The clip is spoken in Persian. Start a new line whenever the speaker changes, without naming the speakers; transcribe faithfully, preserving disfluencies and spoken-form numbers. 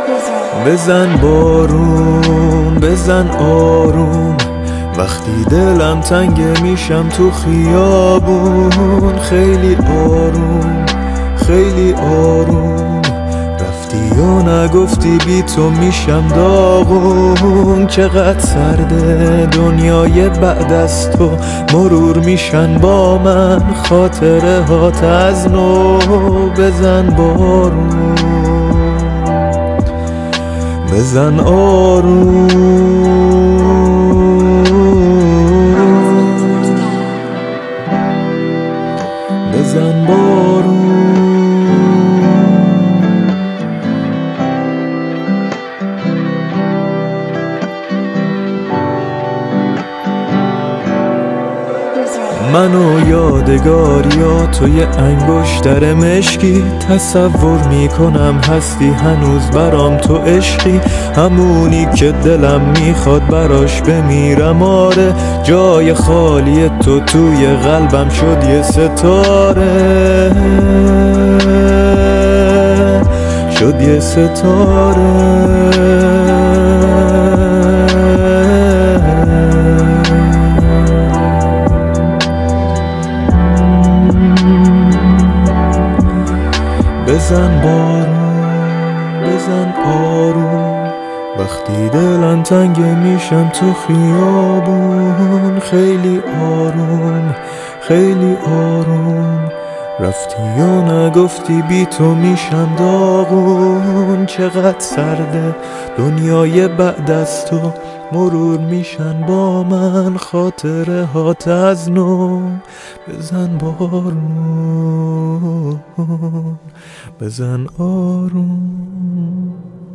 بزن بارون بزن آروم، وقتی دلم تنگ میشم تو خیابون. خیلی آروم خیلی آروم، رفتی و نگفتی بی تو میشم داغون. چقدر سرده دنیای بعد از تو، مرور میشن با من خاطره هات از نو. بزن بارون بزن آروم، بزن بارون. من و یادگاریات توی انگشتر مشکی، تصور میکنم هستی هنوز برام تو عشقی. همونی که دلم میخواد براش بمیرم. آره جای خالی تو توی قلبم شد یه ستاره، شد یه ستاره. بزن بارون بزن آروم، وقتی دلم تنگ میشم تو خیابون. خیلی آروم خیلی آروم، رفتی و نگفتی بی تو میشم داغون. چقدر سرده دنیای بعد از تو، مرور میشن با من خاطره هات از نو. بزن بارون بزن آروم.